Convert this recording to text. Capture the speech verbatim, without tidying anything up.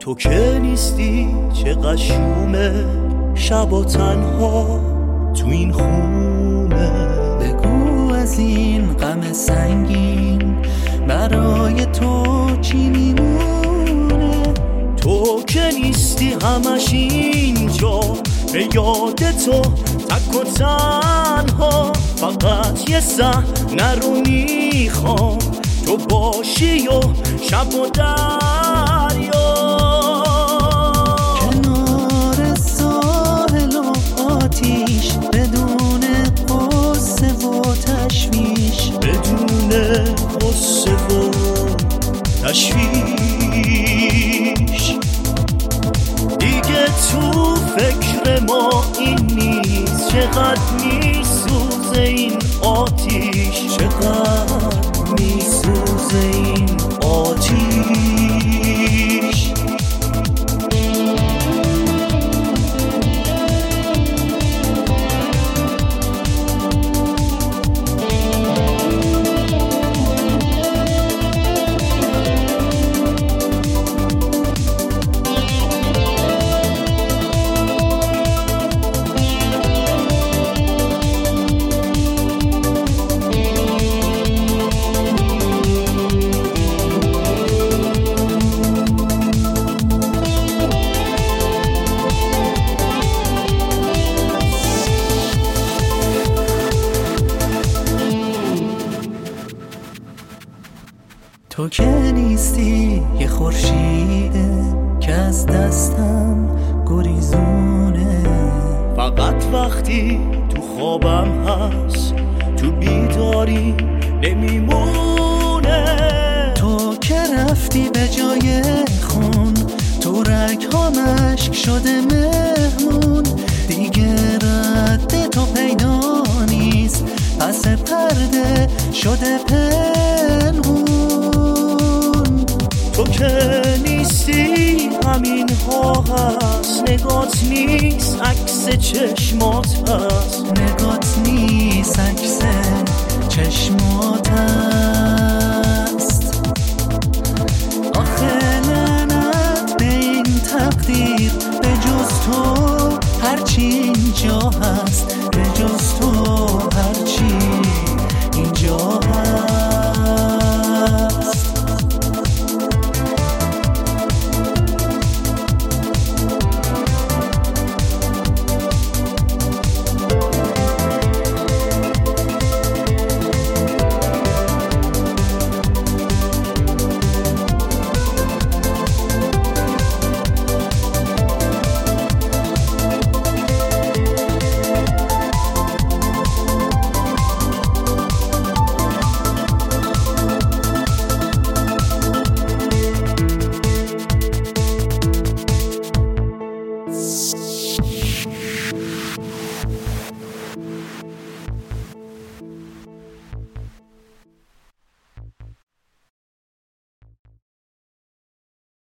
تو که نیستی چه قشومه شب تنها تو این خونه. بگو از این غم سنگین برای تو چی میمونه. تو که نیستی همش اینجا به یاد تو تک و تنها. فقط یه صحنه رو میخوام تو باشی و شب و دریا کنار ساحل و آتیش بدون قصه و تشویش. بدون قصه و تشویش. دیگه تو فکر ما این نیست چقدر میسوزه این آتیش. چقدر میسوزه این آتیش. تو که نیستی یه خورشیده که از دستم گریزونه. فقط وقتی تو خوابم هست تو بیداری نمیمونه. تو که رفتی به جای خون تو رگ ها مشک شده مهمون. دیگه رد تو پیدا نیست پس پرده شده پنهون. تو که نیستی همین ها هست نگات نیست عکس چشمات هست. نگات نیست عکس چشمات هست.